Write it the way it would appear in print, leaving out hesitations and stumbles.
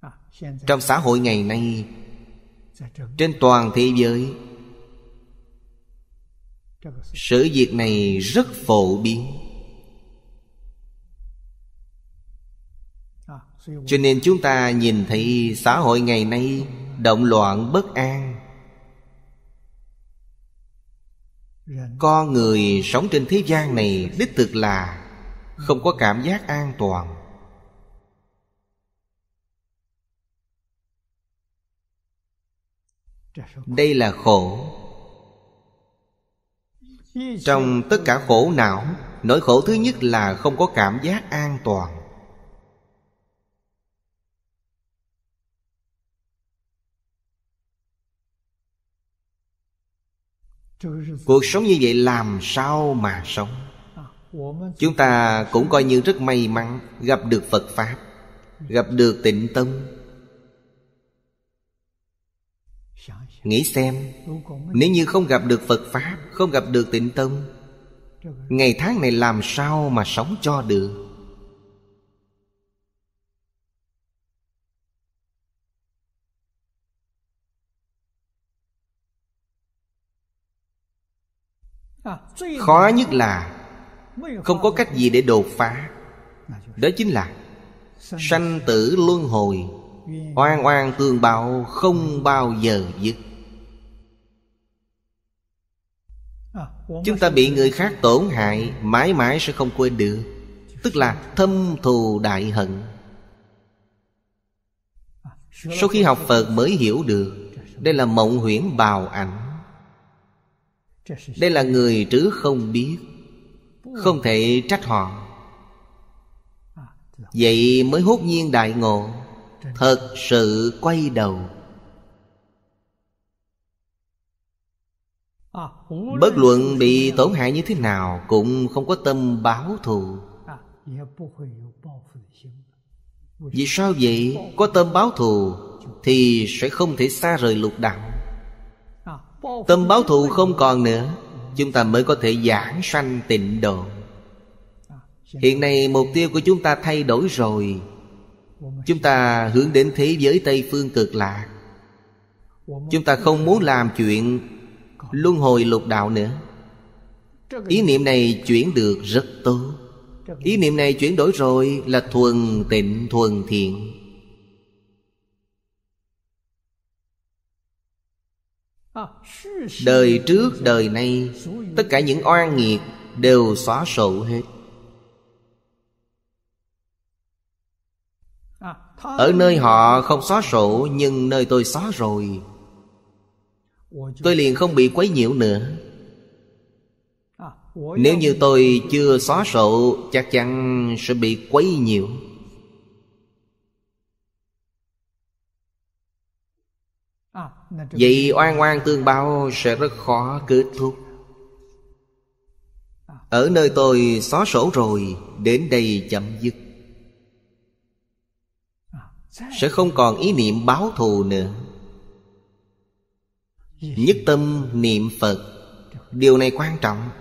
Trong xã hội ngày nay, trên toàn thế giới, sự việc này rất phổ biến. Cho nên chúng ta nhìn thấy xã hội ngày nay động loạn bất an. Con người sống trên thế gian này đích thực là không có cảm giác an toàn. Đây là khổ. Trong tất cả khổ não, nỗi khổ thứ nhất là không có cảm giác an toàn. Cuộc sống như vậy làm sao mà sống? Chúng ta cũng coi như rất may mắn gặp được Phật Pháp, gặp được Tịnh Tông. Nghĩ xem, nếu như không gặp được Phật Pháp, không gặp được Tịnh Tông, ngày tháng này làm sao mà sống cho được? Khó nhất là không có cách gì để đột phá. Đó chính là sanh tử luân hồi, oan oan tương báo không bao giờ dứt. Chúng ta bị người khác tổn hại mãi mãi sẽ không quên được, tức là thâm thù đại hận. Sau khi học Phật mới hiểu được đây là mộng huyễn bào ảnh. Đây là người trước không biết, không thể trách họ. Vậy mới hốt nhiên đại ngộ, thật sự quay đầu. Bất luận bị tổn hại như thế nào cũng không có tâm báo thù. Vì sao vậy? Có tâm báo thù thì sẽ không thể xa rời lục đạo. Tâm báo thù không còn nữa, chúng ta mới có thể giảng sanh tịnh độ. Hiện nay mục tiêu của chúng ta thay đổi rồi. Chúng ta hướng đến thế giới Tây Phương Cực Lạc. Chúng ta không muốn làm chuyện luân hồi lục đạo nữa. Ý niệm này chuyển được rất tốt. Ý niệm này chuyển đổi rồi là thuần tịnh thuần thiện. Đời trước đời nay, tất cả những oan nghiệt đều xóa sổ hết. Ở nơi họ không xóa sổ, nhưng nơi tôi xóa rồi, tôi liền không bị quấy nhiễu nữa. Nếu như tôi chưa xóa sổ, chắc chắn sẽ bị quấy nhiễu. Vậy oan oan tương báo sẽ rất khó kết thúc. Ở nơi tôi xóa sổ rồi, đến đây chấm dứt. Sẽ không còn ý niệm báo thù nữa. Nhất tâm niệm Phật, điều này quan trọng.